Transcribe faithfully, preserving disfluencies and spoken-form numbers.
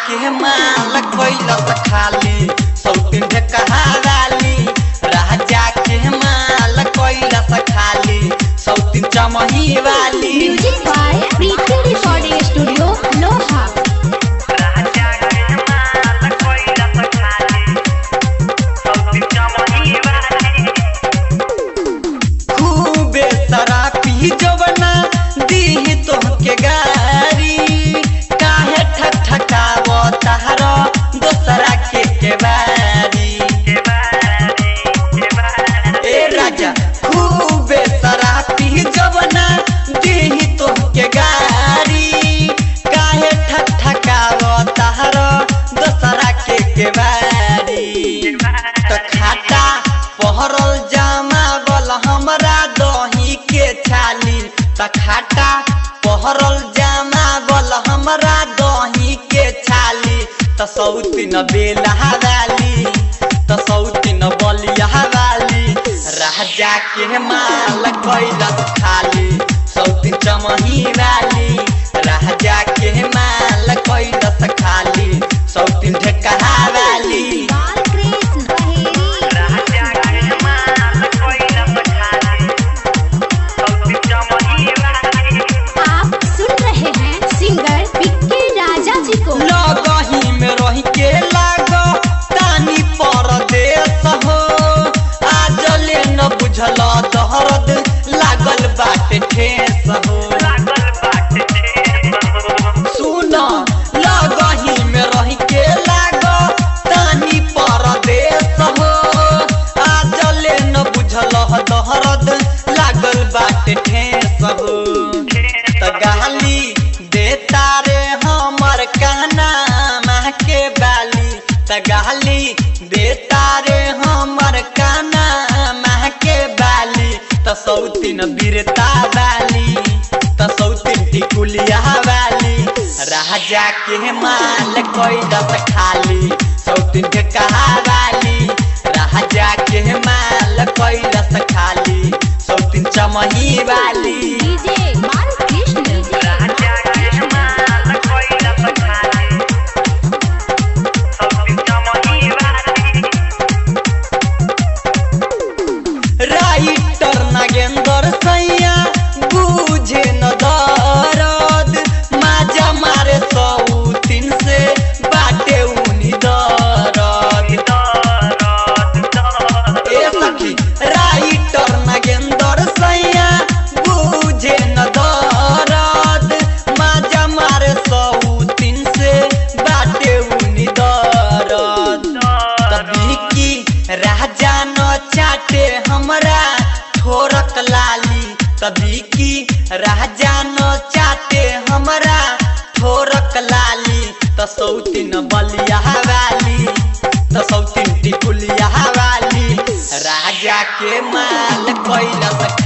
के माल कैलस खाली सौतीन ढेकहावाली राजा के माल कैलस खाली सौतीन चमही वाली। Music by Preeti recording studio Loha. राजा के माल कैलस खाली सौतीन चमही वाली। खूबे शराबी जवना दी तोहके गारी काहे ठठकाव तहरा दोसरा के केवारी। ए राजा खूबे शराबी जवना दी तोहके गारी काहे ठठकाव तहरा दोसरा के केवारी। त खाता पहरल जामा बल हमरा दही के छाली त खाता पहरल जामा बल हमरा दही के छाली त सौतीन बेला वाली त सौतीन बलिया वाली राजा के माल कैलस खाली सौतीन चमही वाली राजा के माल कैलस खाली सौतीन ढेकहा वाली। बालकृष्ण बहेरी। राजा के माल कैलस खाली सौतीन चमही वाली। आप सुन रहे हैं सिंगर पिक्की राजा जी को। लगही में रही के लागो तानी परदेश हो आजले न बुझल दहरद लागल बाटे ठेस हो। सुन लगही में रही के लागो तानी परदेश हो आजले न बुझल दहरद लागल बाटे ठेस हो। त गाली देता रे हमर कहना माँ के बाली त गाली देता रे हमर कहना माँ के बाली त सौतीन बीरता वाली त सौतीन टिकुलिया वाली राजा के माल कैलस खाली सौतीन ढेकहा वाली राजा के माल कैलस खाली सौतीन चमही वाली। डीजे बालकृष्ण। राजा के माल कैलस खाली सौतीन चमही वाली। राइटर नागेंद्र सैया बुझे न दरद माजा मारे सौतीन से बाटे उनी दरद। ए सखी राइटर नागेंद्र सैया बुझे न दरद माजा मारे सौतीन से बाटे उनी दरद। तभी की राजा न चाटे हमरा ठोरक लाली तभी की राजा न चाटे हमरा ठोरक लाली त सौतीन बलिया वाली त सौतीन टिकुलिया वाली राजा के माल कैलस